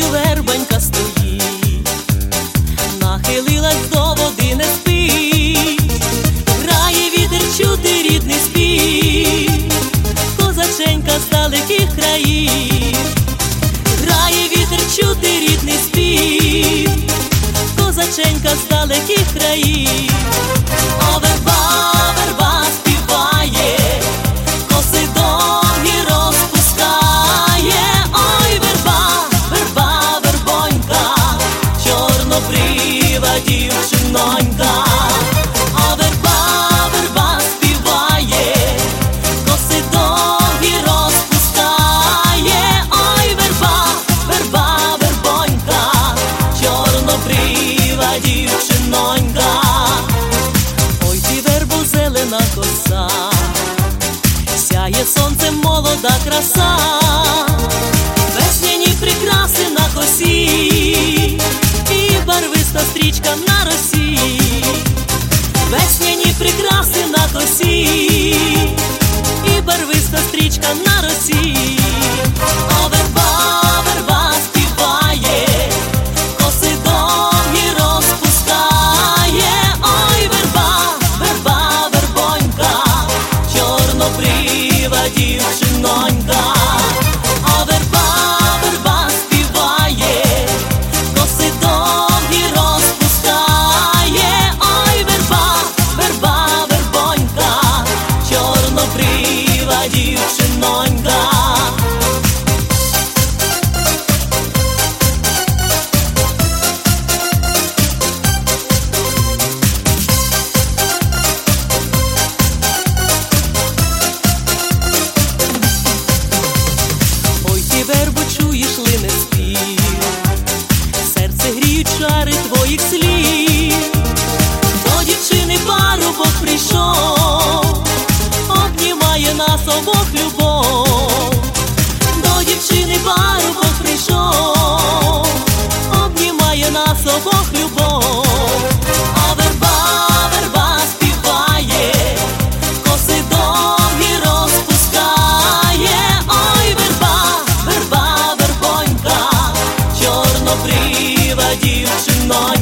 вербонька стоїть, нахилилась до води, не спить, грає вітер, чути рідний спів, козаченька з далеких країв, грає вітер, чути рідний спів, козаченька з далеких країв. О, верба, верба співає, коси довгі розпускає. Ой, верба, верба, вербонька, чорнобрива дівчинонька. О, верба, верба співає, коси довгі розпускає. Ой, верба, верба, вербонька, чорнобрива дівчинонька. Ой, ти вербо, зелена коса, сяє сонцем молода краса, весняні прикраси на косі і барвиста стрічка на росі, весняні прикраси на косі і барвиста стрічка на росі. О, верба, верба співає, коси довгі розпускає. Ой, верба, верба, вербонька, чорнобрива дівчинонька. О, верба, верба співає, коси довгі розпускає. Ой, верба, верба, вербонька, чорнобрива дівчинонька. Ой, ти вербо, чуєш, лине спів, серце гріють чари твоїх слів. До дівчини парубок прийшов, обнімає нас обох любов. До дівчини парубок прийшов, обнімає нас обох любов. А верба, верба співає, коси довгі розпускає. Ой, верба, верба, вербонька, чорнобрива дівчинонька.